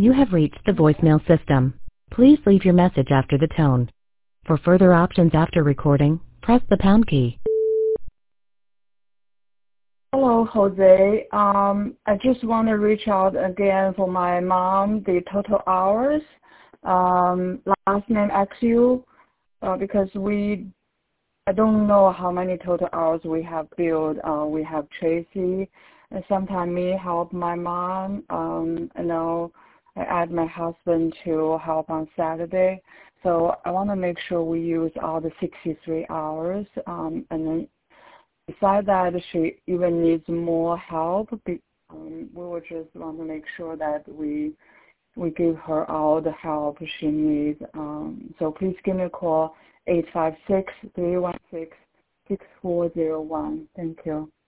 You have reached the voicemail system. Please leave your message after the tone. For further options after recording, press the pound key. Hello, Jose. I just want to reach out again for my mom, the total hours. Last name XU, because I don't know how many total hours we have billed. We have Tracy, and sometimes me help my mom. I add my husband to help on Saturday. So I want to make sure we use all the 63 hours. And then besides that, she even needs more help. We will just want to make sure that we give her all the help she needs. So please give me a call, 856-316-6401. Thank you.